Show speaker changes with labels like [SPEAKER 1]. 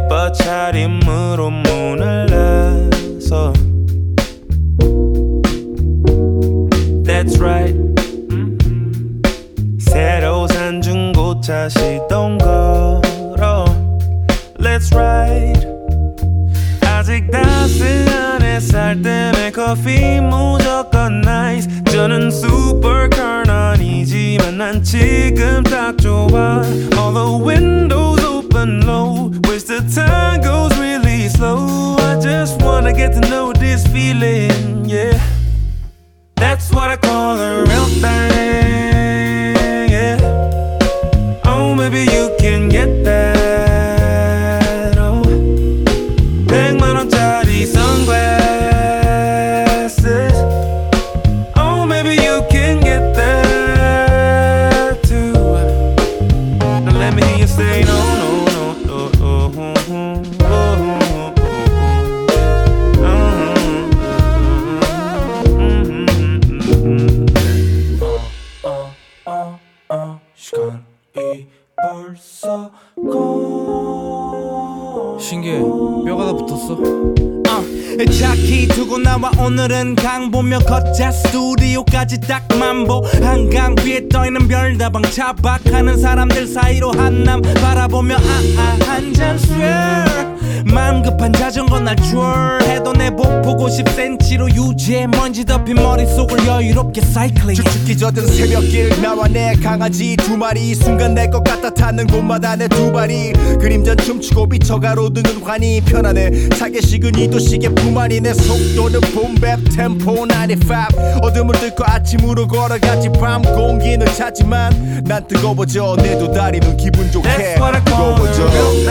[SPEAKER 1] 예뻐 차림으로 문을 나서 That's right 새로 산 중고차 시동 걸어 Let's ride 아직 따스한 햇살 때문에 커피 무조건 nice 저는 슈퍼카는 아니지만 난 지금 딱 좋아 All the windows open low Wish the time goes really slow I just wanna get to know this feeling yeah That's what I call a real thing yeah Oh maybe you can get that oh 100만 원짜리 sunglasses Oh maybe you can get that too Now let me hear you say no no no no 시간이 벌써
[SPEAKER 2] 신기해 뼈가 다 붙었어
[SPEAKER 3] 자키 두고 나와 오늘은 강 보며 걷자 스튜디오까지 딱 만보 한강 위에 떠있는 별다방 차박하는 사람들 사이로 한남 바라보며 한잔 swear 마음 급한 자전거 날 줄 해도 내 복 보고 10cm로 유지해 먼지 덮인 머릿속을 여유롭게 사이클링
[SPEAKER 4] 축축히 젖은 새벽길 나와 내 강아지 두 마리 순간 내 것 같아 타는 곳마다 내 두 발이 그림전 춤추고 비쳐가로등은 환히 편하네 차게 식은 이 도시의 부만이 내 속도는 붐백 템포 95 어둠을 뚫고 아침으로 걸어가지 밤 공기는 차지만 난 뜨거워져 내 두 다리는 기분 좋게
[SPEAKER 1] That's what I call
[SPEAKER 4] 뜨거워져